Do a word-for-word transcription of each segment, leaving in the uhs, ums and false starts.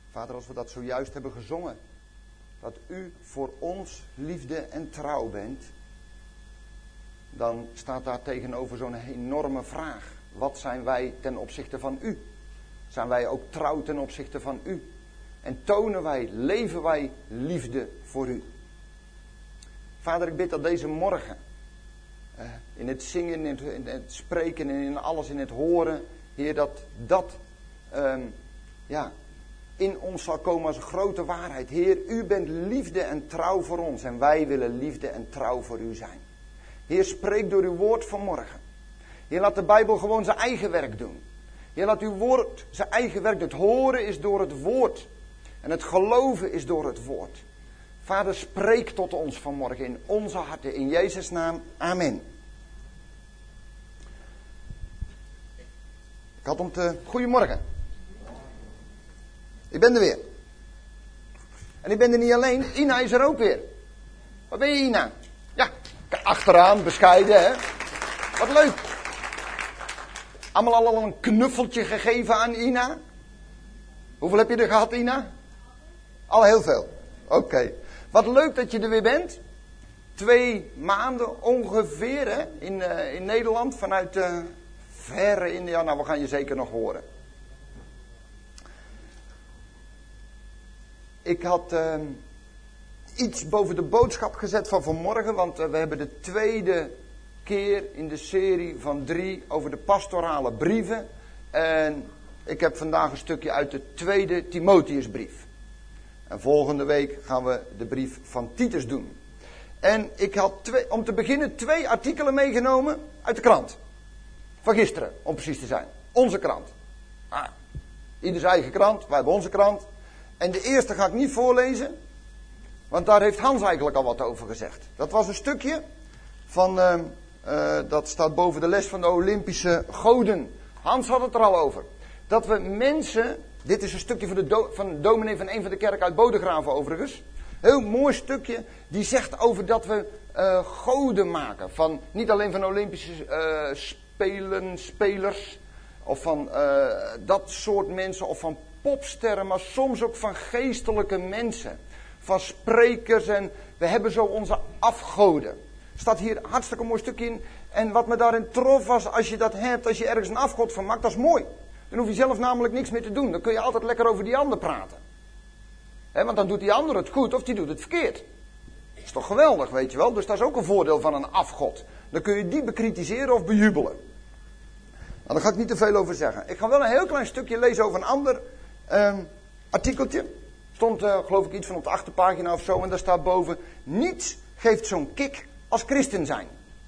Vader, als we dat zojuist hebben gezongen, dat u voor ons liefde en trouw bent, dan staat daar tegenover zo'n enorme vraag. Wat zijn wij ten opzichte van u? Zijn wij ook trouw ten opzichte van u? En tonen wij, leven wij liefde voor u? Vader, ik bid dat deze morgen, uh, in het zingen, in het, in het spreken en in alles, in het horen, Heer, dat dat um, ja, in ons zal komen als een grote waarheid. Heer, u bent liefde en trouw voor ons en wij willen liefde en trouw voor u zijn. Heer, spreek door uw woord vanmorgen. Heer, laat de Bijbel gewoon zijn eigen werk doen. Heer, laat uw woord zijn eigen werk doen. Het horen is door het woord. En het geloven is door het woord. Vader, spreek tot ons vanmorgen in onze harten. In Jezus' naam. Amen. Ik had om te... Goedemorgen. Ik ben er weer. En ik ben er niet alleen. Ina is er ook weer. Waar ben je, Ina? Ja, achteraan, bescheiden, hè. Wat leuk. Allemaal al een knuffeltje gegeven aan Ina. Hoeveel heb je er gehad, Ina? Al heel veel. Oké. Okay. Wat leuk dat je er weer bent. Twee maanden ongeveer, hè, in, uh, in Nederland. Vanuit uh, verre India. Nou, we gaan je zeker nog horen. Ik had uh, iets boven de boodschap gezet van vanmorgen. Want uh, we hebben de tweede keer in de serie van drie over de pastorale brieven. En ik heb vandaag een stukje uit de tweede Timotheusbrief. En volgende week gaan we de brief van Titus doen. En ik had twee, om te beginnen twee artikelen meegenomen uit de krant. Van gisteren, om precies te zijn. Onze krant. Ah, ieder zijn eigen krant, wij hebben onze krant. En de eerste ga ik niet voorlezen. Want daar heeft Hans eigenlijk al wat over gezegd. Dat was een stukje van... Uh, uh, dat staat boven de les van de Olympische goden. Hans had het er al over. Dat we mensen... Dit is een stukje van de, do, van de dominee van een van de kerken uit Bodegraven overigens. Heel mooi stukje. Die zegt over dat we uh, goden maken. Van, niet alleen van Olympische uh, spelen, spelers. Of van uh, dat soort mensen. Of van popsterren. Maar soms ook van geestelijke mensen. Van sprekers. En we hebben zo onze afgoden. Er staat hier een hartstikke mooi stukje in. En wat me daarin trof was. Als je dat hebt. Als je ergens een afgod van maakt. Dat is mooi. Dan hoef je zelf namelijk niks meer te doen. Dan kun je altijd lekker over die ander praten. He, want dan doet die ander het goed of die doet het verkeerd. Dat is toch geweldig, weet je wel. Dus dat is ook een voordeel van een afgod. Dan kun je die bekritiseren of bejubelen. Nou, daar ga ik niet te veel over zeggen. Ik ga wel een heel klein stukje lezen over een ander uh, artikeltje. Stond uh, geloof ik iets van op de achterpagina of zo. En daar staat boven. Niets geeft zo'n kick als christen zijn.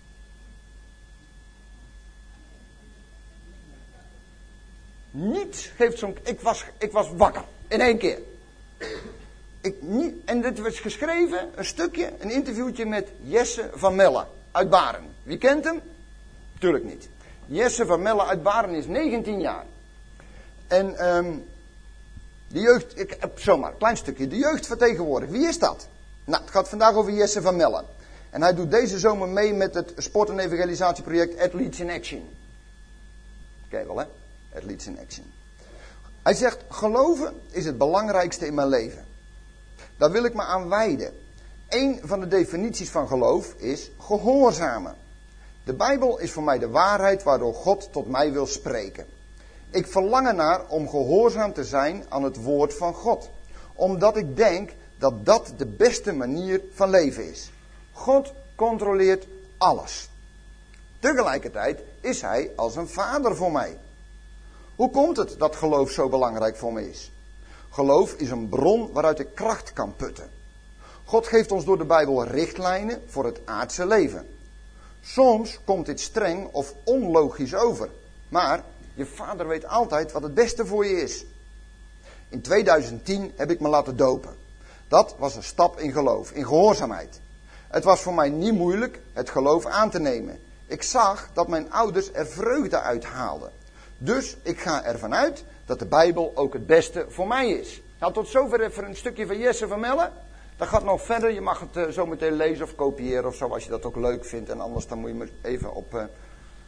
Niets geeft zo'n... Ik was, ik was wakker. In één keer. Ik niet, en dit was geschreven, een stukje, een interviewtje met Jesse van Melle uit Baren. Wie kent hem? Tuurlijk niet. Jesse van Melle uit Baren is negentien jaar. En um, de jeugd... Ik heb zomaar een klein stukje. De jeugd vertegenwoordigt. Wie is dat? Nou, het gaat vandaag over Jesse van Melle. En hij doet deze zomer mee met het sport- en evangelisatieproject Athletes in Action. Ken je wel, hè? Athletes in Action. Hij zegt, geloven is het belangrijkste in mijn leven. Daar wil ik me aan wijden. Eén van de definities van geloof is gehoorzamen. De Bijbel is voor mij de waarheid waardoor God tot mij wil spreken. Ik verlang ernaar om gehoorzaam te zijn aan het woord van God. Omdat ik denk dat dat de beste manier van leven is. God controleert alles. Tegelijkertijd is hij als een vader voor mij. Hoe komt het dat geloof zo belangrijk voor me is? Geloof is een bron waaruit ik kracht kan putten. God geeft ons door de Bijbel richtlijnen voor het aardse leven. Soms komt dit streng of onlogisch over. Maar je vader weet altijd wat het beste voor je is. In tweeduizend tien heb ik me laten dopen. Dat was een stap in geloof, in gehoorzaamheid. Het was voor mij niet moeilijk het geloof aan te nemen. Ik zag dat mijn ouders er vreugde uit haalden. Dus ik ga ervan uit dat de Bijbel ook het beste voor mij is. Nou, tot zover even een stukje van Jesse van Melle. Dat gaat nog verder. Je mag het uh, zo meteen lezen of kopiëren of zo, als je dat ook leuk vindt. En anders dan moet je me even op... Uh,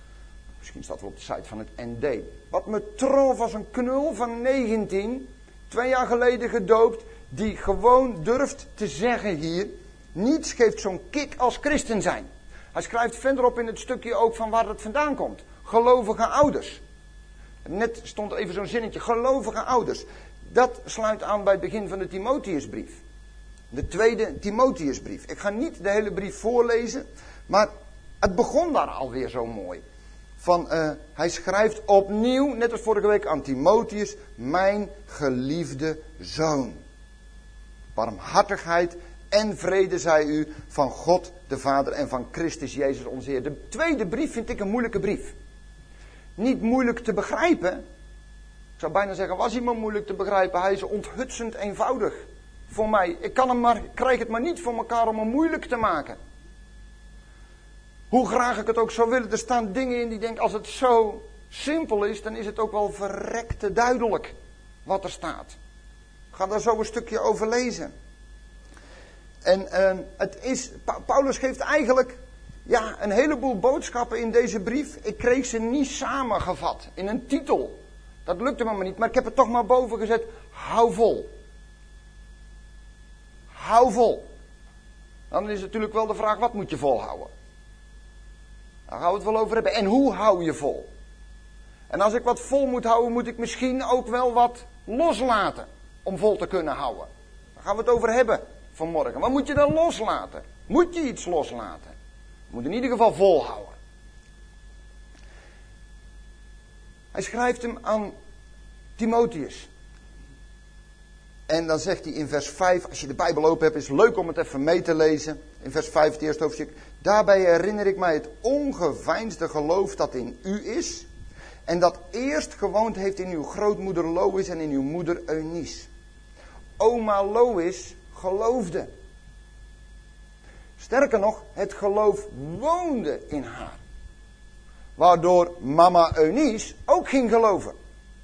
misschien staat het wel op de site van het N D. Wat me trof was een knul van negentien. twee jaar geleden gedoopt, die gewoon durft te zeggen hier, niets geeft zo'n kick als christen zijn. Hij schrijft verderop in het stukje ook van waar het vandaan komt. Gelovige ouders. Net stond even zo'n zinnetje, gelovige ouders. Dat sluit aan bij het begin van de Timotheusbrief. De tweede Timotheusbrief. Ik ga niet de hele brief voorlezen, maar het begon daar alweer zo mooi. Van, uh, hij schrijft opnieuw, net als vorige week aan Timotheus, mijn geliefde zoon. Barmhartigheid en vrede zij u van God de Vader en van Christus Jezus onze Heer. De tweede brief vind ik een moeilijke brief. Niet moeilijk te begrijpen. Ik zou bijna zeggen, was hij maar moeilijk te begrijpen. Hij is onthutsend eenvoudig voor mij. Ik kan hem maar, krijg het maar niet voor elkaar om hem moeilijk te maken. Hoe graag ik het ook zou willen, er staan dingen in die denk, als het zo simpel is, dan is het ook wel verrekte duidelijk wat er staat. Ik ga daar zo een stukje over lezen. En uh, het is, Pa- Paulus geeft eigenlijk ja, een heleboel boodschappen in deze brief. Ik kreeg ze niet samengevat in een titel. Dat lukte me maar niet, maar ik heb het toch maar boven gezet. Hou vol. Hou vol. Dan is natuurlijk wel de vraag, wat moet je volhouden? Daar gaan we het wel over hebben. En hoe hou je vol? En als ik wat vol moet houden, moet ik misschien ook wel wat loslaten om vol te kunnen houden. Daar gaan we het over hebben vanmorgen. Wat moet je dan loslaten? Moet je iets loslaten? Je moet in ieder geval volhouden. Hij schrijft hem aan Timotheus. En dan zegt hij in vers vijf, als je de Bijbel open hebt, is het leuk om het even mee te lezen. In vers vijf, het eerste hoofdstuk. Daarbij herinner ik mij het ongeveinsde geloof dat in u is. En dat eerst gewoond heeft in uw grootmoeder Lois en in uw moeder Eunice. Oma Lois geloofde. Sterker nog, het geloof woonde in haar. Waardoor mama Eunice ook ging geloven.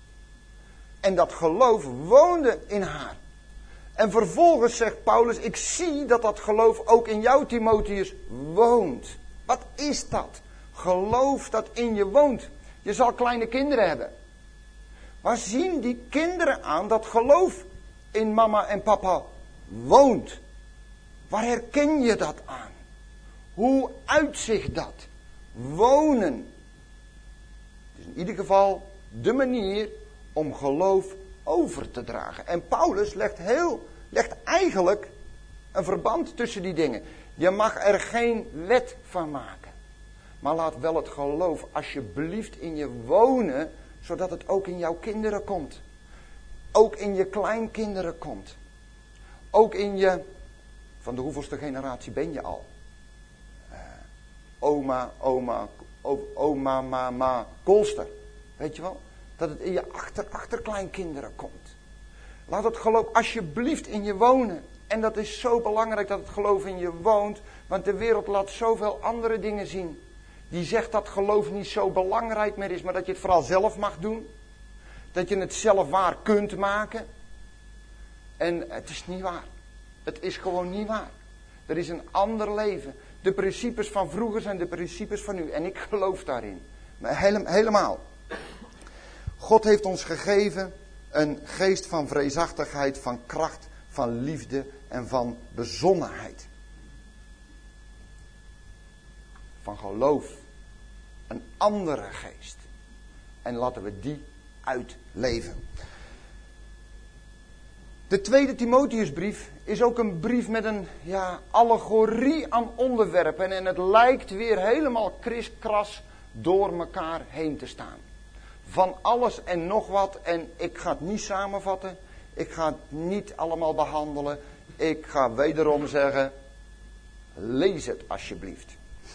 En dat geloof woonde in haar. En vervolgens zegt Paulus, ik zie dat dat geloof ook in jou, Timotheus, woont. Wat is dat? Geloof dat in je woont. Je zal kleine kinderen hebben. Waar zien die kinderen aan dat geloof in mama en papa woont? Waar herken je dat aan? Hoe uitzicht dat? Wonen. Het is in ieder geval de manier om geloof over te dragen. En Paulus legt, heel, legt eigenlijk een verband tussen die dingen. Je mag er geen wet van maken. Maar laat wel het geloof alsjeblieft in je wonen, zodat het ook in jouw kinderen komt. Ook in je kleinkinderen komt. Ook in je, van de hoeveelste generatie ben je al? Uh, oma, oma, oma, mama, Kolster. Weet je wel? Dat het in je achter, achterkleinkinderen komt. Laat het geloof alsjeblieft in je wonen. En dat is zo belangrijk dat het geloof in je woont. Want de wereld laat zoveel andere dingen zien. Die zegt dat geloof niet zo belangrijk meer is. Maar dat je het vooral zelf mag doen. Dat je het zelf waar kunt maken. En het is niet waar. Het is gewoon niet waar. Er is een ander leven. De principes van vroeger zijn de principes van nu. En ik geloof daarin. Maar helemaal. God heeft ons gegeven een geest van vreesachtigheid, van kracht, van liefde en van bezonnenheid. Van geloof. Een andere geest. En laten we die uitleven. De tweede Timotheusbrief is ook een brief met een ja, allegorie aan onderwerpen. En het lijkt weer helemaal kriskras door elkaar heen te staan. Van alles en nog wat. En ik ga het niet samenvatten. Ik ga het niet allemaal behandelen. Ik ga wederom zeggen, lees het alsjeblieft.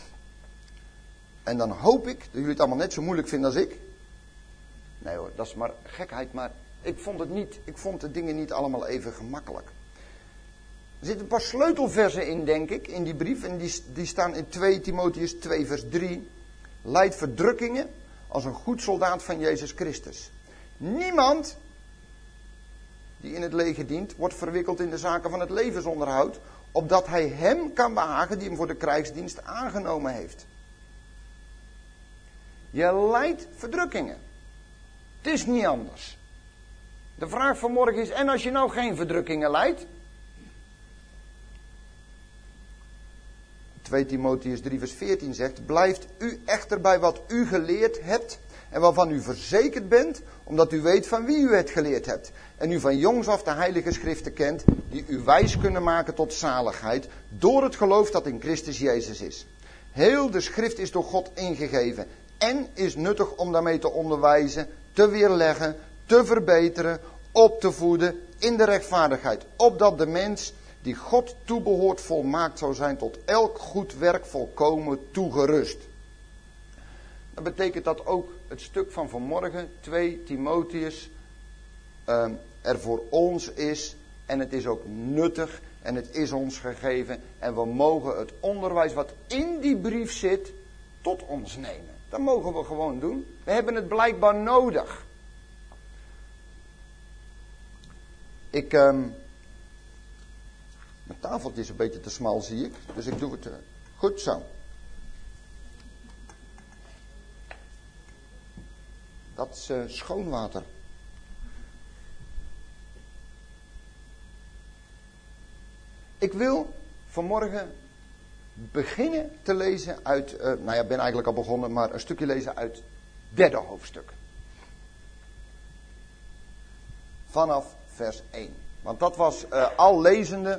En dan hoop ik dat jullie het allemaal net zo moeilijk vinden als ik. Nee hoor, dat is maar gekheid. Maar ik vond het niet, ik vond de dingen niet allemaal even gemakkelijk. Er zitten een paar sleutelversen in, denk ik, in die brief. En die, die staan in twee Timotheus twee vers drie. Lijd verdrukkingen als een goed soldaat van Jezus Christus. Niemand die in het leger dient, wordt verwikkeld in de zaken van het levensonderhoud, opdat hij hem kan behagen die hem voor de krijgsdienst aangenomen heeft. Je lijdt verdrukkingen. Het is niet anders. De vraag van morgen is, en als je nou geen verdrukkingen lijdt? twee Timotheüs drie vers veertien zegt, blijft u echter bij wat u geleerd hebt en waarvan u verzekerd bent, omdat u weet van wie u het geleerd hebt. En u van jongs af de heilige schriften kent, die u wijs kunnen maken tot zaligheid, door het geloof dat in Christus Jezus is. Heel de schrift is door God ingegeven en is nuttig om daarmee te onderwijzen, te weerleggen, te verbeteren, op te voeden in de rechtvaardigheid. Opdat de mens die God toebehoort volmaakt zou zijn tot elk goed werk volkomen toegerust. Dat betekent dat ook het stuk van vanmorgen, twee Timotheüs, uh, er voor ons is. En het is ook nuttig en het is ons gegeven. En we mogen het onderwijs wat in die brief zit tot ons nemen. Dat mogen we gewoon doen. We hebben het blijkbaar nodig. Ik... Um, Mijn tafeltje is een beetje te smal, zie ik. Dus ik doe het uh, goed zo. Dat is uh, schoon water. Ik wil vanmorgen beginnen te lezen uit... Uh, nou ja, ik ben eigenlijk al begonnen, maar een stukje lezen uit het derde hoofdstuk. Vanaf vers één. Want dat was uh, al lezende...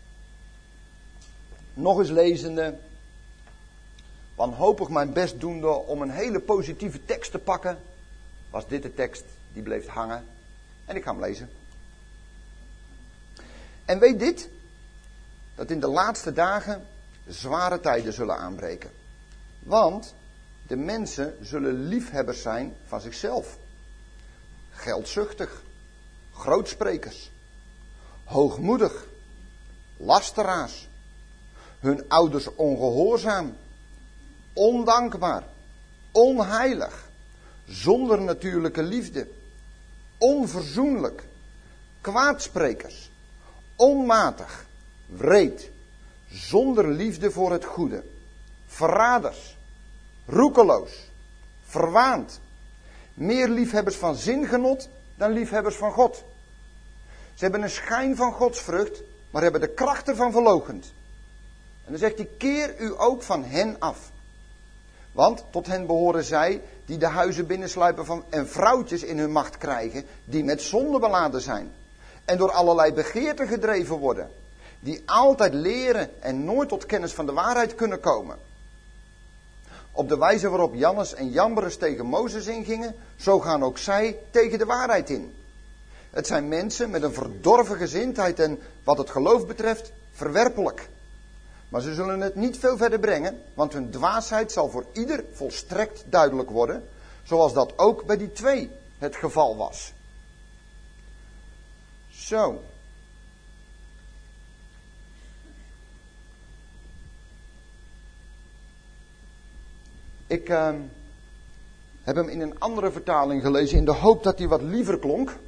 Nog eens lezende, wanhopig mijn best doende om een hele positieve tekst te pakken, was dit de tekst die bleef hangen. En ik ga hem lezen. En weet dit, dat in de laatste dagen zware tijden zullen aanbreken. Want de mensen zullen liefhebbers zijn van zichzelf. Geldzuchtig, grootsprekers, hoogmoedig, lasteraars. Hun ouders ongehoorzaam, ondankbaar, onheilig, zonder natuurlijke liefde, onverzoenlijk, kwaadsprekers, onmatig, wreed, zonder liefde voor het goede, verraders, roekeloos, verwaand, meer liefhebbers van zingenot dan liefhebbers van God. Ze hebben een schijn van godsvrucht, maar hebben de kracht ervan verloochend. En dan zegt hij, keer u ook van hen af. Want tot hen behoren zij die de huizen binnensluipen van, en vrouwtjes in hun macht krijgen, die met zonde beladen zijn. En door allerlei begeerten gedreven worden. Die altijd leren en nooit tot kennis van de waarheid kunnen komen. Op de wijze waarop Jannes en Jambres tegen Mozes ingingen, zo gaan ook zij tegen de waarheid in. Het zijn mensen met een verdorven gezindheid en wat het geloof betreft verwerpelijk. Maar ze zullen het niet veel verder brengen, want hun dwaasheid zal voor ieder volstrekt duidelijk worden, zoals dat ook bij die twee het geval was. Zo. Ik uh, heb hem in een andere vertaling gelezen in de hoop dat hij wat liever klonk.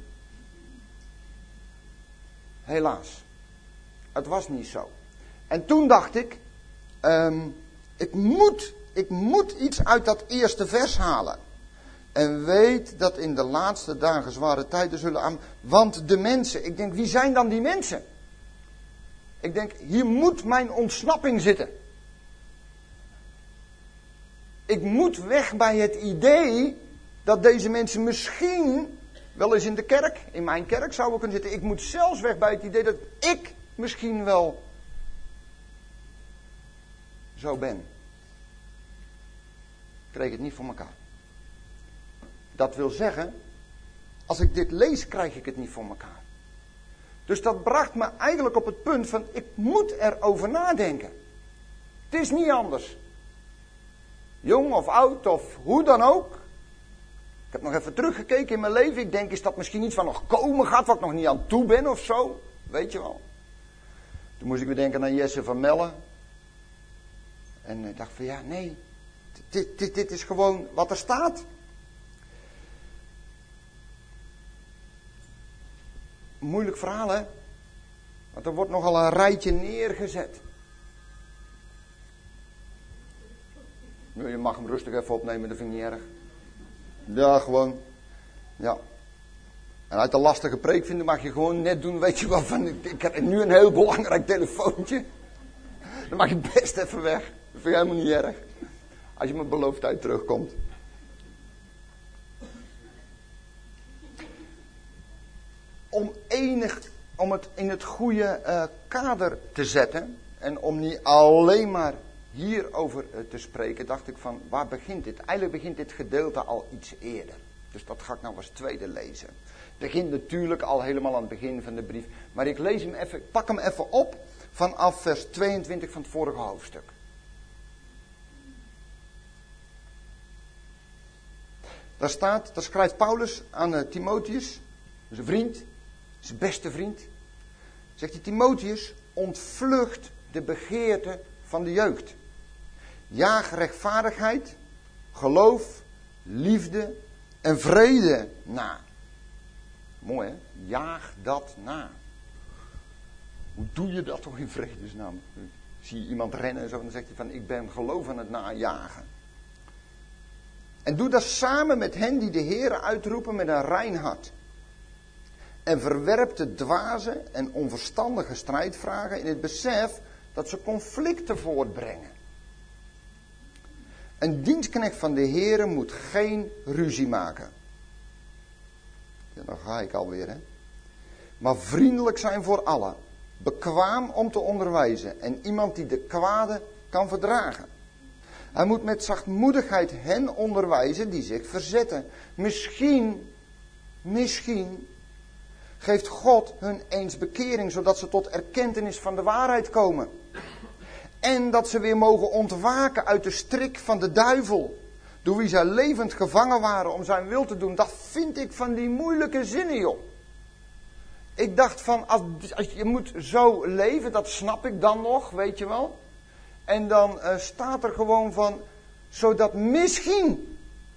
Helaas, het was niet zo. En toen dacht ik, um, ik moet, ik moet iets uit dat eerste vers halen. En weet dat in de laatste dagen zware tijden zullen aan. Want de mensen, ik denk, wie zijn dan die mensen? Ik denk, hier moet mijn ontsnapping zitten. Ik moet weg bij het idee dat deze mensen misschien wel eens in de kerk, in mijn kerk zouden kunnen zitten. Ik moet zelfs weg bij het idee dat ik misschien wel zo ben. Ik kreeg het niet voor elkaar. Dat wil zeggen, als ik dit lees, krijg ik het niet voor elkaar. Dus dat bracht me eigenlijk op het punt van, ik moet erover nadenken. Het is niet anders. Jong of oud of hoe dan ook. Ik heb nog even teruggekeken in mijn leven. Ik denk, is dat misschien iets wat nog komen gaat, wat ik nog niet aan toe ben of zo? Weet je wel. Toen moest ik weer denken aan Jesse van Melle. En ik dacht van ja, nee. Dit, dit, dit is gewoon wat er staat. Moeilijk verhaal, hè? Want er wordt nogal een rijtje neergezet. Je mag hem rustig even opnemen, dat vind ik niet erg. Ja, gewoon. Ja. En uit de lastige preek vinden mag je gewoon net doen, weet je wel, van ik heb nu een heel belangrijk telefoontje. Dan mag je best even weg. Dat vind ik helemaal niet erg. Als je met beloofd tijd terugkomt. Om, enig, om het in het goede uh, kader te zetten. En om niet alleen maar hierover uh, te spreken. Dacht ik van, waar begint dit? Eigenlijk begint dit gedeelte al iets eerder. Dus dat ga ik nou als tweede lezen. Het begint natuurlijk al helemaal aan het begin van de brief. Maar ik lees hem even, ik pak hem even op vanaf vers tweeëntwintig van het vorige hoofdstuk. Daar staat, daar schrijft Paulus aan uh, Timotheus, zijn vriend, zijn beste vriend. Zegt hij, Timotheus, ontvlucht de begeerte van de jeugd. Jaag rechtvaardigheid, geloof, liefde en vrede na. Mooi hè, jaag dat na. Hoe doe je dat toch in vredesnaam? Zie je iemand rennen en zo, dan zegt hij van, ik ben geloof aan het najagen. En doe dat samen met hen die de Heere uitroepen met een rein hart. En verwerp de dwaze en onverstandige strijdvragen in het besef dat ze conflicten voortbrengen. Een dienstknecht van de Heere moet geen ruzie maken. Ja, dan ga ik alweer, hè. Maar vriendelijk zijn voor allen. Bekwaam om te onderwijzen. En iemand die de kwade kan verdragen. Hij moet met zachtmoedigheid hen onderwijzen die zich verzetten. Misschien, misschien geeft God hun eens bekering, zodat ze tot erkentenis van de waarheid komen. En dat ze weer mogen ontwaken uit de strik van de duivel, door wie zij levend gevangen waren om zijn wil te doen. Dat vind ik van die moeilijke zinnen, joh. Ik dacht van, als, als je moet zo leven, dat snap ik dan nog, weet je wel. En dan uh, staat er gewoon van, zodat misschien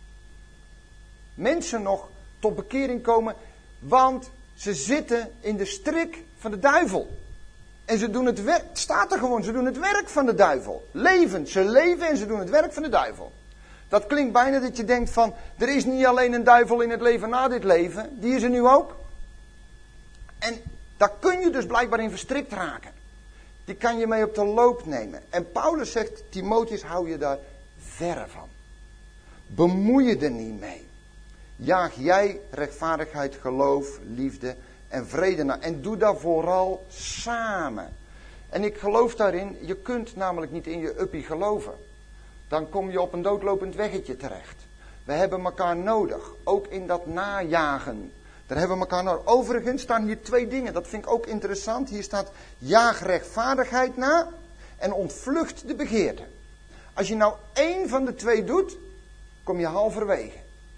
mensen nog tot bekering komen, want ze zitten in de strik van de duivel. En ze doen het werk, het staat er gewoon, ze doen het werk van de duivel. Leven, ze leven en ze doen het werk van de duivel. Dat klinkt bijna dat je denkt van, er is niet alleen een duivel in het leven na dit leven, die is er nu ook. En daar kun je dus blijkbaar in verstrikt raken. Die kan je mee op de loop nemen. En Paulus zegt, Timotheus, hou je daar verre van. Bemoei je er niet mee. Jaag jij rechtvaardigheid, geloof, liefde en vrede na. En doe dat vooral samen. En ik geloof daarin, je kunt namelijk niet in je uppie geloven. Dan kom je op een doodlopend weggetje terecht. We hebben elkaar nodig, ook in dat najagen. Daar hebben we elkaar nodig. Overigens staan hier twee dingen, dat vind ik ook interessant. Hier staat, jaag rechtvaardigheid na en ontvlucht de begeerte. Als je nou één van de twee doet, kom je halverwege.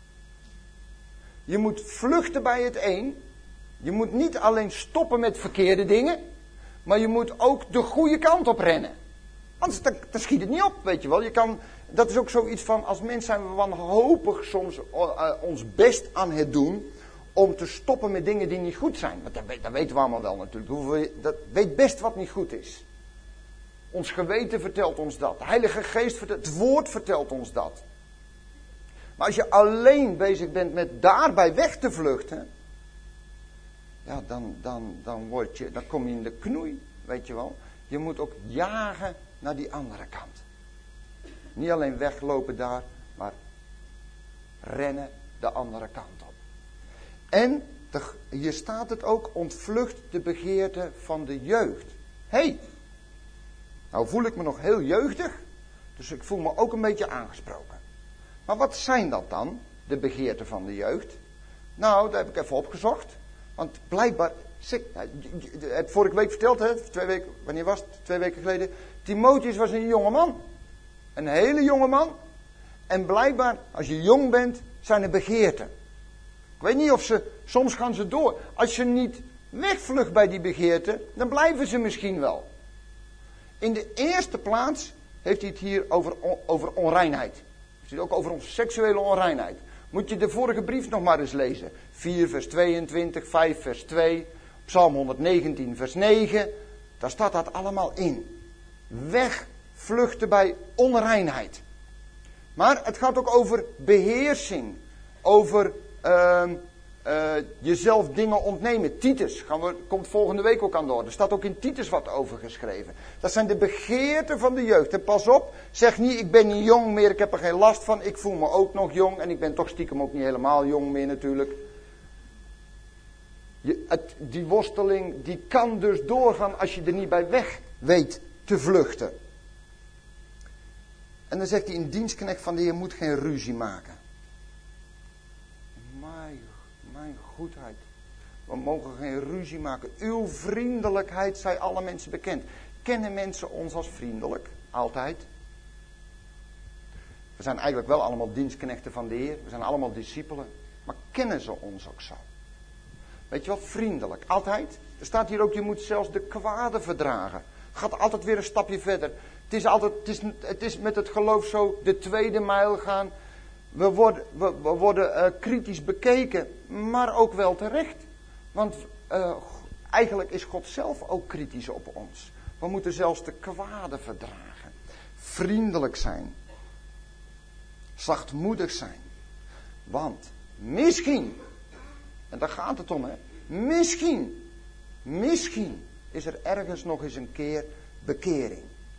Je moet vluchten bij het een. Je moet niet alleen stoppen met verkeerde dingen, maar je moet ook de goede kant op rennen. Anders dan, dan schiet het niet op, weet je wel. Je kan, dat is ook zoiets van, als mens zijn we wanhopig soms uh, ons best aan het doen om te stoppen met dingen die niet goed zijn. Want dat, dat weten we allemaal wel natuurlijk. Dat weet best wat niet goed is. Ons geweten vertelt ons dat. De Heilige Geest vertelt, het woord vertelt ons dat. Maar als je alleen bezig bent met daarbij weg te vluchten, ja, dan, dan, dan, word je, dan kom je in de knoei, weet je wel. Je moet ook jagen naar die andere kant. Niet alleen weglopen daar, maar rennen de andere kant op. En de, hier staat het ook, ontvlucht de begeerte van de jeugd. Hé, hey, nou voel ik me nog heel jeugdig, dus ik voel me ook een beetje aangesproken. Maar wat zijn dat dan, de begeerten van de jeugd? Nou, daar heb ik even opgezocht. Want blijkbaar, het vorige week verteld, hè, twee weken, wanneer was het? Twee weken geleden. Timotheus was een jonge man. Een hele jonge man. En blijkbaar, als je jong bent, zijn er begeerten. Ik weet niet of ze, soms gaan ze door. Als je niet wegvlucht bij die begeerten, dan blijven ze misschien wel. In de eerste plaats heeft hij het hier over, over onreinheid. Het heeft ook over onze seksuele onreinheid. Moet je de vorige brief nog maar eens lezen. vier vers tweeëntwintig, vijf vers twee, Psalm honderdnegentien vers negen. Daar staat dat allemaal in. Wegvluchten bij onreinheid. Maar het gaat ook over beheersing. Over uh, uh, jezelf dingen ontnemen. Titus, gaan we, komt volgende week ook aan de orde. Er staat ook in Titus wat over geschreven. Dat zijn de begeerten van de jeugd. En pas op, zeg niet ik ben niet jong meer, ik heb er geen last van. Ik voel me ook nog jong en ik ben toch stiekem ook niet helemaal jong meer natuurlijk. Je, het, die worsteling die kan dus doorgaan als je er niet bij weg weet te vluchten. En dan zegt hij, een dienstknecht van de Heer moet geen ruzie maken. Mijn, mijn goedheid. We mogen geen ruzie maken. Uw vriendelijkheid zij alle mensen bekend. Kennen mensen ons als vriendelijk? Altijd. We zijn eigenlijk wel allemaal dienstknechten van de Heer. We zijn allemaal discipelen. Maar kennen ze ons ook zo? Weet je wat? Vriendelijk. Altijd. Er staat hier ook, je moet zelfs de kwade verdragen. Gaat altijd weer een stapje verder. Het is altijd, het is, het is met het geloof zo, de tweede mijl gaan. We worden, we, we worden uh, kritisch bekeken, maar ook wel terecht. Want uh, eigenlijk is God zelf ook kritisch op ons. We moeten zelfs de kwade verdragen. Vriendelijk zijn. Zachtmoedig zijn. Want misschien, en daar gaat het om hè, misschien, misschien is er ergens nog eens een keer bekering.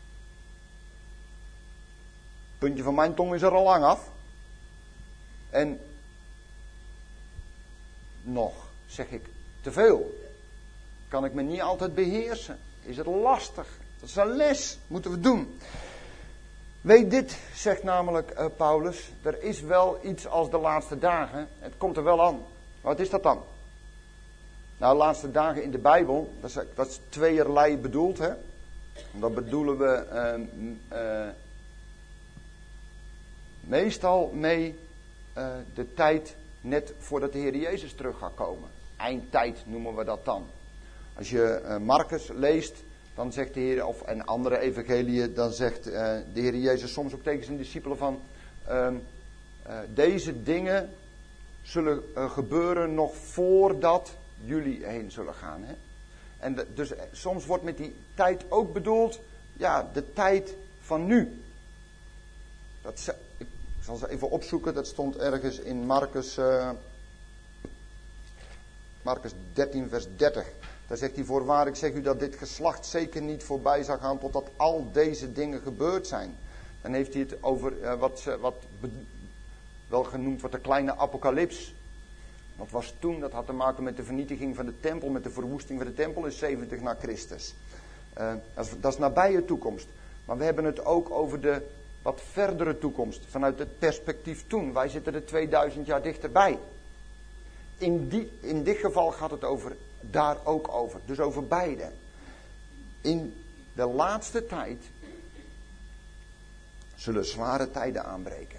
Puntje van mijn tong is er al lang af. En nog, zeg ik, te veel. Kan ik me niet altijd beheersen. Is het lastig. Dat is een les. Moeten we doen. Weet dit, zegt namelijk uh, Paulus. Er is wel iets als de laatste dagen. Het komt er wel aan. Wat is dat dan? Nou, de laatste dagen in de Bijbel. Dat is, dat is tweeërlei bedoeld. Hè? Dat bedoelen we uh, uh, meestal mee uh, de tijd net voordat de Heer Jezus terug gaat komen. Eindtijd noemen we dat dan. Als je uh, Marcus leest, dan zegt de Heer, of en andere evangeliën, dan zegt uh, de Heer Jezus soms ook tegen zijn discipelen van, uh, uh, deze dingen zullen uh, gebeuren nog voordat jullie heen zullen gaan. Hè? En de, dus soms wordt met die tijd ook bedoeld, ja, de tijd van nu. Dat, ik zal ze even opzoeken, dat stond ergens in Marcus, uh, Marcus dertien vers dertig. Daar zegt hij, voorwaar ik zeg u dat dit geslacht zeker niet voorbij zal gaan totdat al deze dingen gebeurd zijn. Dan heeft hij het over uh, wat, wat be, wel genoemd wordt de kleine apocalyps. Dat was toen, dat had te maken met de vernietiging van de tempel, met de verwoesting van de tempel in zeventig na Christus. Uh, dat, is, dat is nabije toekomst. Maar we hebben het ook over de wat verdere toekomst, vanuit het perspectief toen. Wij zitten er tweeduizend jaar dichterbij. In, die, in dit geval gaat het over, daar ook over. Dus over beide. In de laatste tijd zullen zware tijden aanbreken.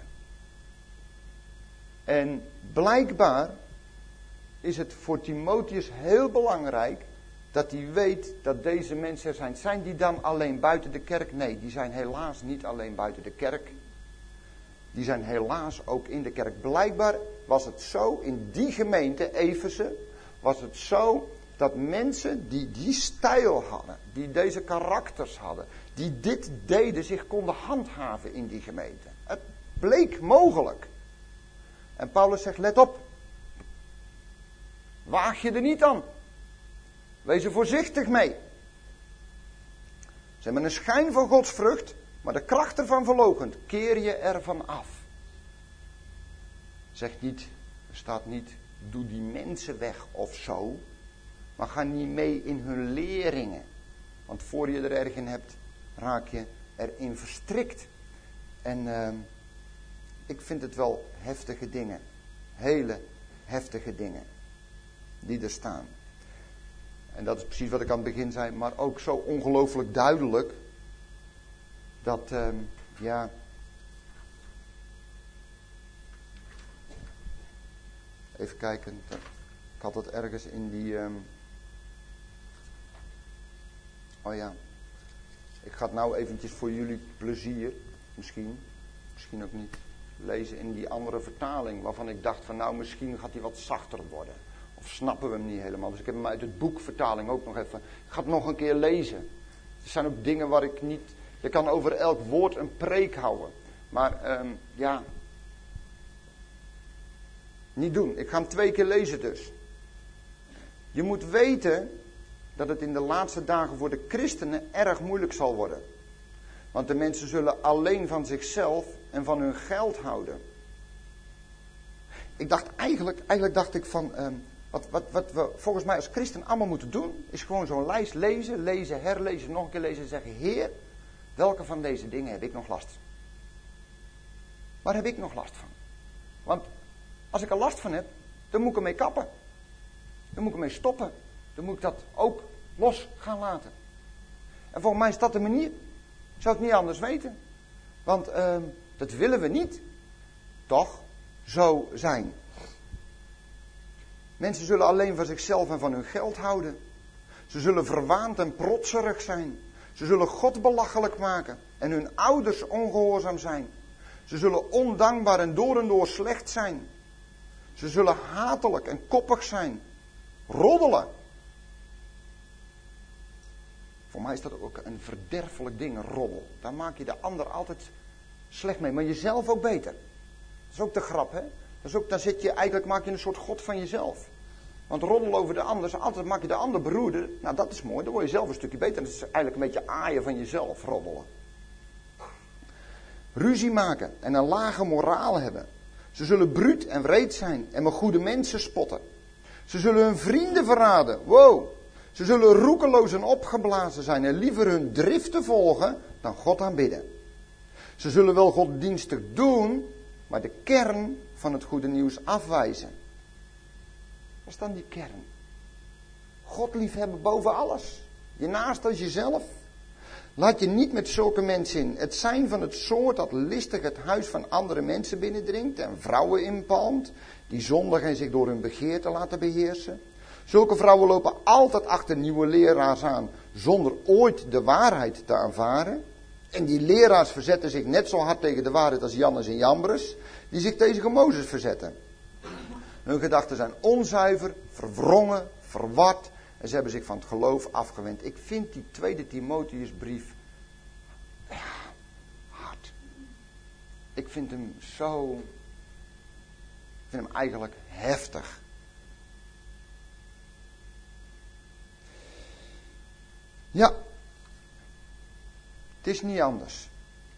En blijkbaar is het voor Timotheus heel belangrijk dat hij weet dat deze mensen er zijn. Zijn die dan alleen buiten de kerk? Nee, die zijn helaas niet alleen buiten de kerk. Die zijn helaas ook in de kerk. Blijkbaar was het zo, in die gemeente, Efeze, was het zo dat mensen die die stijl hadden, die deze karakters hadden, die dit deden, zich konden handhaven in die gemeente. Het bleek mogelijk. En Paulus zegt, let op. Waag je er niet aan. Wees er voorzichtig mee. Ze hebben een schijn van godsvrucht, maar de kracht ervan verloochent. Keer je ervan af. Zeg niet, er staat niet, doe die mensen weg of zo. Maar ga niet mee in hun leringen. Want Want voor je er erg in hebt, raak je erin verstrikt. En uh, ik vind het wel heftige dingen. Hele heftige dingen. Die er staan. En dat is precies wat ik aan het begin zei. Maar ook zo ongelooflijk duidelijk. Dat, uh, ja... Even kijken. Ik had het ergens in die... Um... Oh ja. Ik ga het nou eventjes voor jullie plezier. Misschien. Misschien ook niet. Lezen in die andere vertaling. Waarvan ik dacht van nou misschien gaat die wat zachter worden. Of snappen we hem niet helemaal. Dus ik heb hem uit het boekvertaling ook nog even. Ik ga het nog een keer lezen. Er zijn ook dingen waar ik niet... Je kan over elk woord een preek houden. Maar um, ja... Niet doen. Ik ga hem twee keer lezen dus. Je moet weten dat het in de laatste dagen voor de christenen erg moeilijk zal worden. Want de mensen zullen alleen van zichzelf en van hun geld houden. Ik dacht eigenlijk, eigenlijk dacht ik van, eh, wat, wat, wat we volgens mij als christen allemaal moeten doen, is gewoon zo'n lijst lezen, lezen, herlezen, nog een keer lezen en zeggen, Heer, welke van deze dingen heb ik nog last van? Waar heb ik nog last van? Want als ik er last van heb, dan moet ik ermee kappen. Dan moet ik ermee stoppen. Dan moet ik dat ook los gaan laten. En volgens mij is dat de manier. Ik zou het niet anders weten. Want uh, dat willen we niet. Toch zo zijn. Mensen zullen alleen van zichzelf en van hun geld houden. Ze zullen verwaand en protserig zijn. Ze zullen God belachelijk maken. En hun ouders ongehoorzaam zijn. Ze zullen ondankbaar en door en door slecht zijn. Ze zullen hatelijk en koppig zijn. Roddelen. Voor mij is dat ook een verderfelijk ding, een roddel. Daar maak je de ander altijd slecht mee, maar jezelf ook beter. Dat is ook de grap, hè? Dat is ook, dan zit je, eigenlijk maak je een soort god van jezelf. Want roddelen over de ander, altijd maak je de ander beroerder. Nou, dat is mooi, dan word je zelf een stukje beter. Dat is eigenlijk een beetje aaien van jezelf, roddelen. Ruzie maken en een lage moraal hebben. Ze zullen bruut en wreed zijn en met goede mensen spotten. Ze zullen hun vrienden verraden. Wow. Ze zullen roekeloos en opgeblazen zijn en liever hun driften volgen dan God aanbidden. Ze zullen wel godsdienstig doen, maar de kern van het goede nieuws afwijzen. Wat is dan die kern? God liefhebben boven alles. Je naast als jezelf. Laat je niet met zulke mensen in. Het zijn van het soort dat listig het huis van andere mensen binnendringt en vrouwen inpalmt, die zondigen en zich door hun begeerte laten beheersen. Zulke vrouwen lopen altijd achter nieuwe leraars aan, zonder ooit de waarheid te aanvaren. En die leraars verzetten zich net zo hard tegen de waarheid als Jannes en Jambres, die zich tegen Mozes verzetten. Hun gedachten zijn onzuiver, verwrongen, verward. En ze hebben zich van het geloof afgewend. Ik vind die tweede Timotheusbrief ja, hard. Ik vind hem zo... Ik vind hem eigenlijk heftig. Ja. Het is niet anders.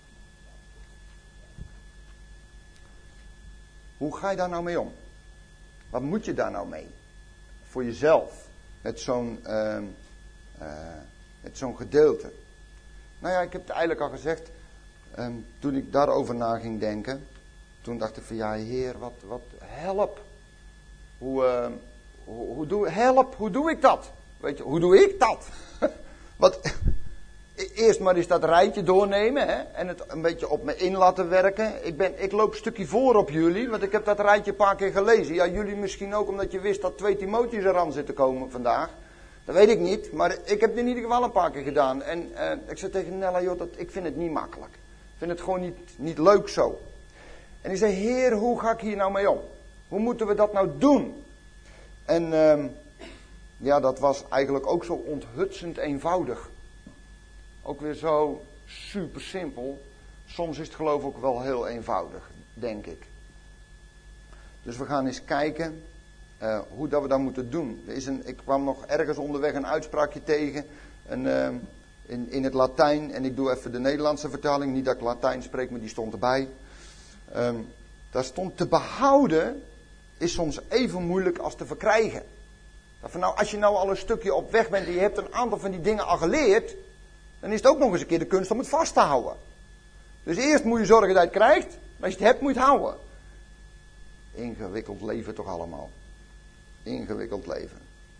Hoe ga je daar nou mee om? Wat moet je daar nou mee? Voor jezelf. Met zo'n, uh, uh, met zo'n gedeelte. Nou ja, ik heb het eigenlijk al gezegd. Um, toen ik daarover na ging denken. Toen dacht ik van ja, Heer, wat, wat help. Hoe, uh, hoe, hoe doe, help, hoe doe ik dat? Weet je, hoe doe ik dat? Wat, eerst maar eens dat rijtje doornemen. Hè, en het een beetje op me in laten werken. Ik, ben, ik loop een stukje voor op jullie. Want ik heb dat rijtje een paar keer gelezen. Ja, jullie misschien ook omdat je wist dat twee Timotheus eraan zit te komen vandaag. Dat weet ik niet. Maar ik heb het in ieder geval een paar keer gedaan. En uh, ik zei tegen Nella, joh, dat, ik vind het niet makkelijk. Ik vind het gewoon niet, niet leuk zo. En ik zei, Heer, hoe ga ik hier nou mee om? Hoe moeten we dat nou doen? En uh, ja, dat was eigenlijk ook zo onthutsend eenvoudig. Ook weer zo super simpel. Soms is het geloof ook wel heel eenvoudig, denk ik. Dus we gaan eens kijken uh, hoe dat we dat moeten doen. Er is een, ik kwam nog ergens onderweg een uitspraakje tegen een, uh, in, in het Latijn. En ik doe even de Nederlandse vertaling. Niet dat ik Latijn spreek, maar die stond erbij. Um, daar stond te behouden is soms even moeilijk als te verkrijgen. Dat van nou, als je nou al een stukje op weg bent en je hebt een aantal van die dingen al geleerd, dan is het ook nog eens een keer de kunst om het vast te houden. Dus eerst moet je zorgen dat je het krijgt, maar als je het hebt moet je het houden. Ingewikkeld leven toch allemaal. Ingewikkeld leven.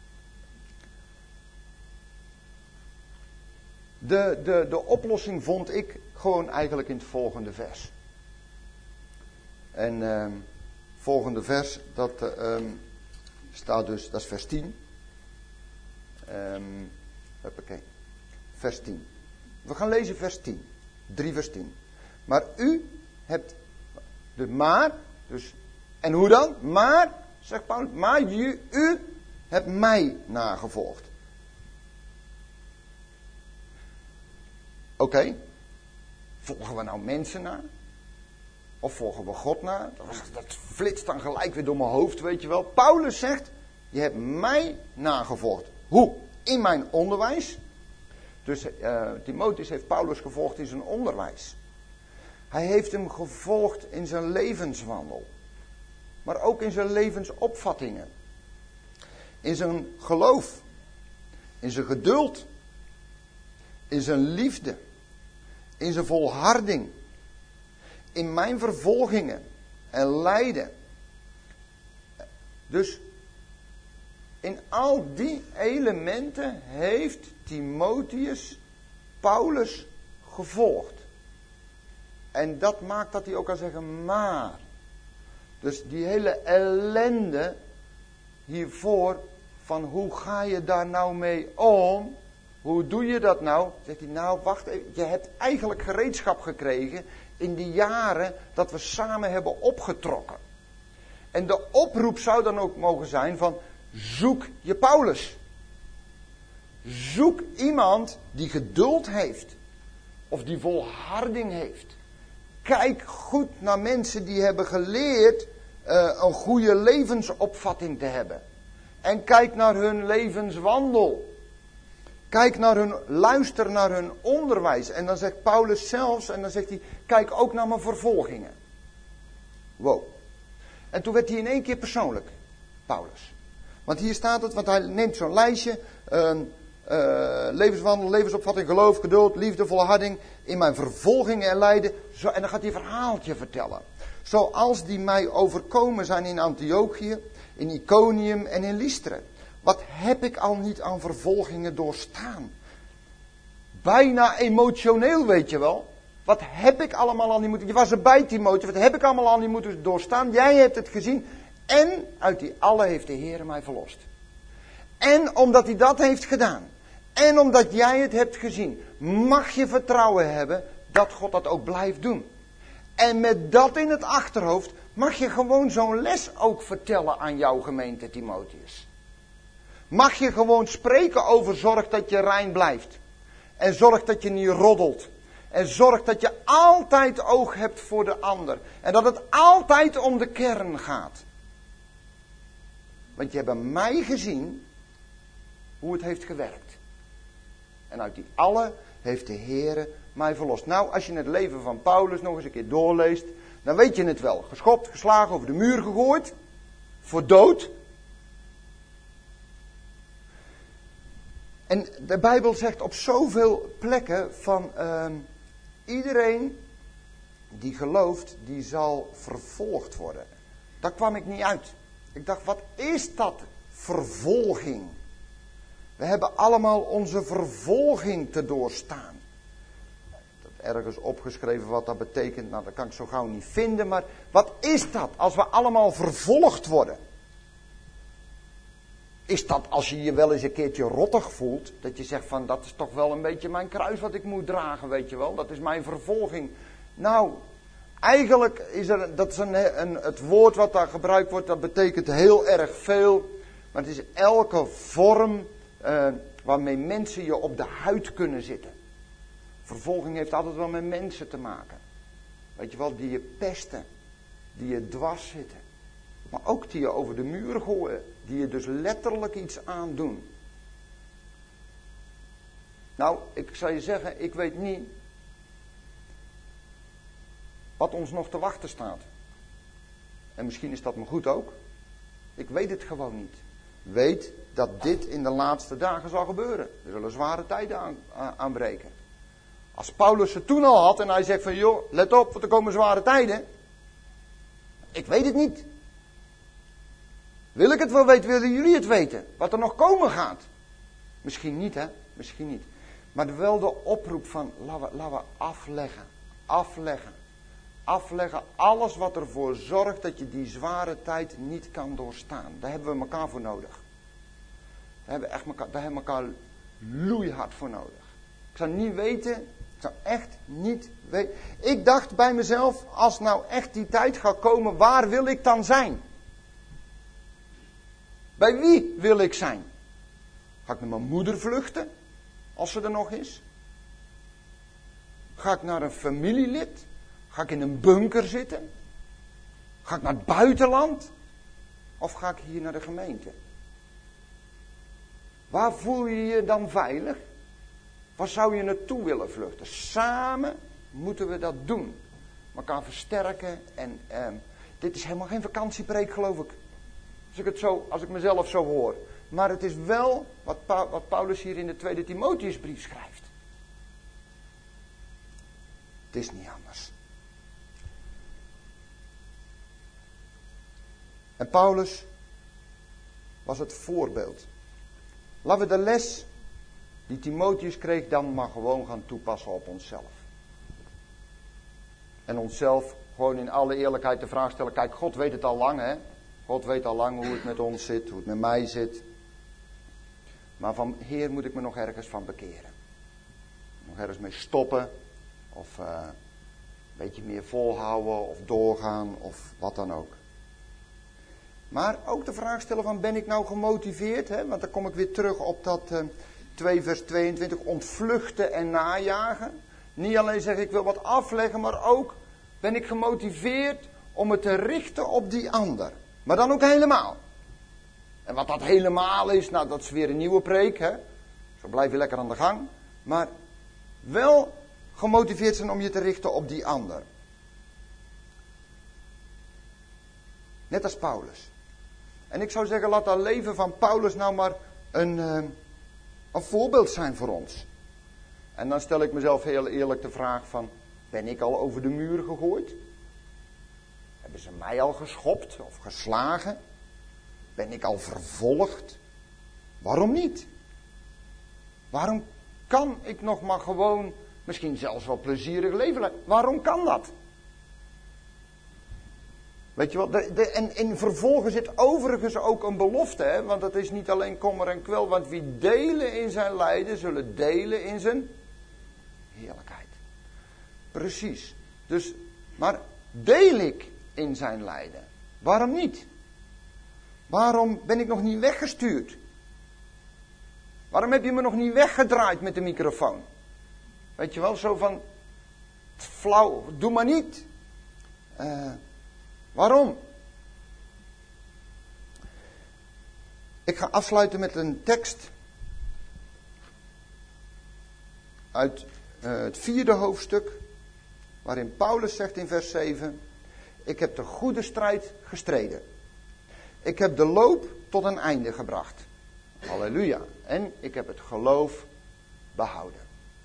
De, de, de oplossing vond ik gewoon eigenlijk in het volgende vers. En uh, volgende vers, dat uh, um, staat dus, dat is vers tien. Um, hoppakee. Vers tien. We gaan lezen vers tien. drie vers tien. Maar u hebt de maar, dus, en hoe dan? Maar, zegt Paulus, maar u, u hebt mij nagevolgd. Oké. Okay. Volgen we nou mensen na? Of volgen we God na? Dat, was, dat flitst dan gelijk weer door mijn hoofd, weet je wel. Paulus zegt, je hebt mij nagevolgd. Hoe? In mijn onderwijs. Dus uh, Timotheus heeft Paulus gevolgd in zijn onderwijs. Hij heeft hem gevolgd in zijn levenswandel. Maar ook in zijn levensopvattingen. In zijn geloof. In zijn geduld. In zijn liefde. In zijn volharding. In mijn vervolgingen en lijden. Dus in al die elementen heeft Timotheus Paulus gevolgd. En dat maakt dat hij ook kan zeggen, maar. Dus die hele ellende hiervoor, van hoe ga je daar nou mee om? Hoe doe je dat nou? Zegt hij, nou wacht even, je hebt eigenlijk gereedschap gekregen in die jaren dat we samen hebben opgetrokken. En de oproep zou dan ook mogen zijn van, zoek je Paulus. Zoek iemand die geduld heeft. Of die volharding heeft. Kijk goed naar mensen die hebben geleerd uh, een goede levensopvatting te hebben. En kijk naar hun levenswandel. Kijk naar hun, luister naar hun onderwijs. En dan zegt Paulus zelfs, en dan zegt hij, kijk ook naar mijn vervolgingen. Wow. En toen werd hij in één keer persoonlijk, Paulus. Want hier staat het, want hij neemt zo'n lijstje. Uh, uh, levenswandel, levensopvatting, geloof, geduld, liefde, volharding. In mijn vervolgingen en lijden. Zo, en dan gaat hij een verhaaltje vertellen. Zoals die mij overkomen zijn in Antiochië, in Iconium en in Lystra. Wat heb ik al niet aan vervolgingen doorstaan? Bijna emotioneel, weet je wel. Wat heb ik allemaal al niet moeten... Je was erbij, Timotheus. Wat heb ik allemaal al niet moeten doorstaan? Jij hebt het gezien. En uit die alle heeft de Heer mij verlost. En omdat hij dat heeft gedaan. En omdat jij het hebt gezien. Mag je vertrouwen hebben dat God dat ook blijft doen. En met dat in het achterhoofd mag je gewoon zo'n les ook vertellen aan jouw gemeente, Timotheus. Mag je gewoon spreken over zorg dat je rein blijft. En zorg dat je niet roddelt. En zorg dat je altijd oog hebt voor de ander. En dat het altijd om de kern gaat. Want je hebt bij mij gezien hoe het heeft gewerkt. En uit die alle heeft de Heere mij verlost. Nou, als je het leven van Paulus nog eens een keer doorleest, dan weet je het wel. Geschopt, geslagen, over de muur gegooid. Voor dood. En de Bijbel zegt op zoveel plekken van uh, iedereen die gelooft, die zal vervolgd worden. Daar kwam ik niet uit. Ik dacht, wat is dat? Vervolging. We hebben allemaal onze vervolging te doorstaan. Ergens opgeschreven wat dat betekent, nou dat kan ik zo gauw niet vinden, maar wat is dat als we allemaal vervolgd worden? Is dat als je je wel eens een keertje rottig voelt, dat je zegt van dat is toch wel een beetje mijn kruis wat ik moet dragen, weet je wel, dat is mijn vervolging. Nou, eigenlijk is er, dat is een, een, het woord wat daar gebruikt wordt, dat betekent heel erg veel, maar het is elke vorm uh, waarmee mensen je op de huid kunnen zitten. Vervolging heeft altijd wel met mensen te maken. Weet je wel, die je pesten. Die je dwars zitten. Maar ook die je over de muur gooien. Die je dus letterlijk iets aandoen. Nou, ik zou je zeggen, ik weet niet wat ons nog te wachten staat. En misschien is dat me goed ook. Ik weet het gewoon niet. Weet dat dit in de laatste dagen zal gebeuren. Er zullen zware tijden aan, aanbreken. Als Paulus het toen al had en hij zegt van joh, let op, want er komen zware tijden. Ik weet het niet. Wil ik het wel weten, willen jullie het weten? Wat er nog komen gaat. Misschien niet hè, misschien niet. Maar wel de oproep van, laten we, laten we afleggen. Afleggen. Afleggen alles wat ervoor zorgt dat je die zware tijd niet kan doorstaan. Daar hebben we elkaar voor nodig. Daar hebben we echt elkaar, daar hebben we elkaar loeihard voor nodig. Ik zou niet weten, ik zou echt niet weten. Ik dacht bij mezelf, als nou echt die tijd gaat komen, waar wil ik dan zijn? Bij wie wil ik zijn? Ga ik naar mijn moeder vluchten, als ze er nog is? Ga ik naar een familielid? Ga Ga ik in een bunker zitten? Ga ik naar het buitenland? Of ga ik hier naar de gemeente? Waar voel je je dan veilig? Waar zou je naartoe willen vluchten? Samen moeten we dat doen. Elkaar versterken. En eh, dit is helemaal geen vakantiepreek, geloof ik. Als ik, het zo, als ik mezelf zo hoor. Maar het is wel wat, pa- wat Paulus hier in de tweede Timotheusbrief schrijft. Het is niet anders. En Paulus was het voorbeeld. Laten we de les die Timotheus kreeg dan maar gewoon gaan toepassen op onszelf. En onszelf gewoon in alle eerlijkheid de vraag stellen. Kijk, God weet het al lang, hè. God weet al lang hoe het met ons zit, hoe het met mij zit. Maar van Heer moet ik me nog ergens van bekeren. Nog ergens mee stoppen. Of uh, een beetje meer volhouden of doorgaan of wat dan ook. Maar ook de vraag stellen van ben ik nou gemotiveerd? Hè? Want dan kom ik weer terug op dat uh, twee vers tweeëntwintig. Ontvluchten en najagen. Niet alleen zeg ik wil wat afleggen, maar ook ben ik gemotiveerd om het te richten op die ander. Maar dan ook helemaal. En wat dat helemaal is, nou dat is weer een nieuwe preek. Hè? Zo blijf je lekker aan de gang. Maar wel gemotiveerd zijn om je te richten op die ander. Net als Paulus. En ik zou zeggen, laat dat leven van Paulus nou maar een, uh, een voorbeeld zijn voor ons. En dan stel ik mezelf heel eerlijk de vraag van, ben ik al over de muur gegooid? Hebben ze mij al geschopt of geslagen? Ben ik al vervolgd? Waarom niet? Waarom kan ik nog maar gewoon, misschien zelfs wel plezierig leven leiden? Waarom kan dat? Weet je wel, de, de, en in vervolgen zit overigens ook een belofte, hè? Want het is niet alleen kommer en kwel, want wie delen in zijn lijden, zullen delen in zijn heerlijkheid. Precies. Dus, maar deel ik in zijn lijden? Waarom niet? Waarom ben ik nog niet weggestuurd? Waarom heb je me nog niet weggedraaid met de microfoon? Weet je wel, zo van, flauw, doe maar niet. Uh, waarom? Ik ga afsluiten met een tekst uit uh, het vierde hoofdstuk, waarin Paulus zegt in vers zeven, ik heb de goede strijd gestreden. Ik heb de loop tot een einde gebracht. Halleluja. En ik heb het geloof behouden.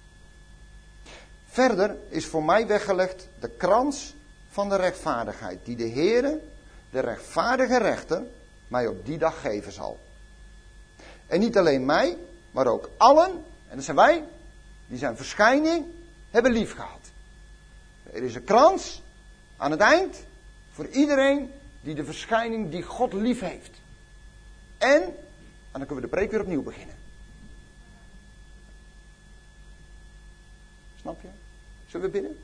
Verder is voor mij weggelegd de krans van de rechtvaardigheid, die de Heere, de rechtvaardige rechter, mij op die dag geven zal. En niet alleen mij, maar ook allen, en dat zijn wij, die zijn verschijning hebben lief gehad. Er is een krans aan het eind voor iedereen die de verschijning die God lief heeft. En, en dan kunnen we de preek weer opnieuw beginnen. Snap je? Zullen we bidden?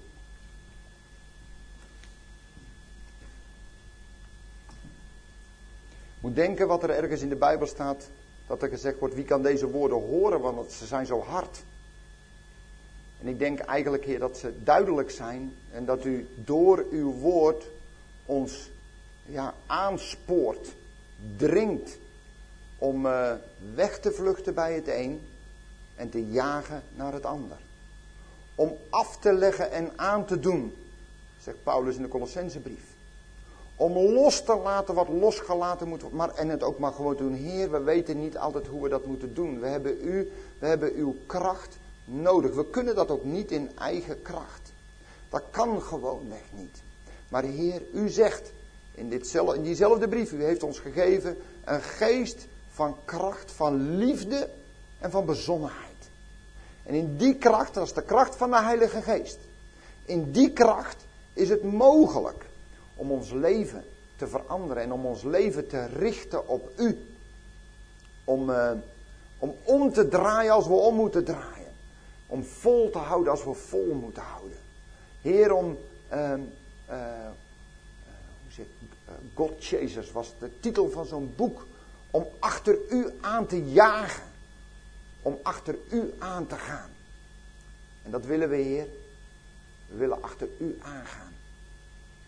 Moet denken wat er ergens in de Bijbel staat, dat er gezegd wordt, wie kan deze woorden horen, want ze zijn zo hard. En ik denk eigenlijk, Heer, dat ze duidelijk zijn en dat u door uw woord ons ja, aanspoort, dringt om uh, weg te vluchten bij het een en te jagen naar het ander. Om af te leggen en aan te doen, zegt Paulus in de Colossensebrief. Om los te laten wat losgelaten moet worden. Maar, en het ook maar gewoon doen. Heer, we weten niet altijd hoe we dat moeten doen. We hebben u, we hebben uw kracht nodig. We kunnen dat ook niet in eigen kracht. Dat kan gewoonweg niet. Maar Heer, u zegt in, ditzelfde, in diezelfde brief, u heeft ons gegeven een geest van kracht, van liefde en van bezonnenheid. En in die kracht, dat is de kracht van de Heilige Geest. In die kracht is het mogelijk om ons leven te veranderen en om ons leven te richten op u. Om, uh, om om te draaien als we om moeten draaien. Om vol te houden als we vol moeten houden. Heer, om, uh, uh, uh, hoe zeg ik, uh, God Chasers was de titel van zo'n boek. Om achter u aan te jagen. Om achter u aan te gaan. En dat willen we, Heer. We willen achter u aangaan.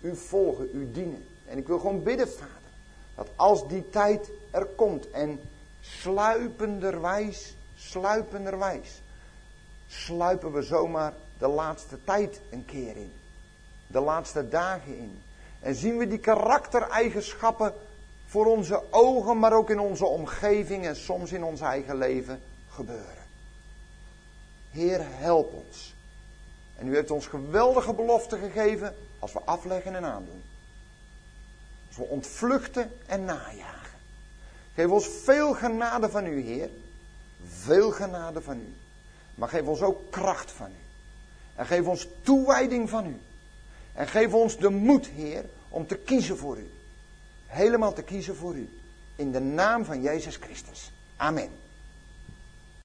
u volgen, u dienen. En ik wil gewoon bidden, Vader, dat als die tijd er komt en sluipenderwijs, sluipenderwijs, sluipen we zomaar de laatste tijd een keer in. De laatste dagen in. En zien we die karaktereigenschappen voor onze ogen, maar ook in onze omgeving en soms in ons eigen leven gebeuren. Heer, help ons. En u heeft ons geweldige belofte gegeven als we afleggen en aandoen. Als we ontvluchten en najagen. Geef ons veel genade van u, Heer. Veel genade van u. Maar geef ons ook kracht van u. En geef ons toewijding van u. En geef ons de moed, Heer, om te kiezen voor u. Helemaal te kiezen voor u. In de naam van Jezus Christus. Amen.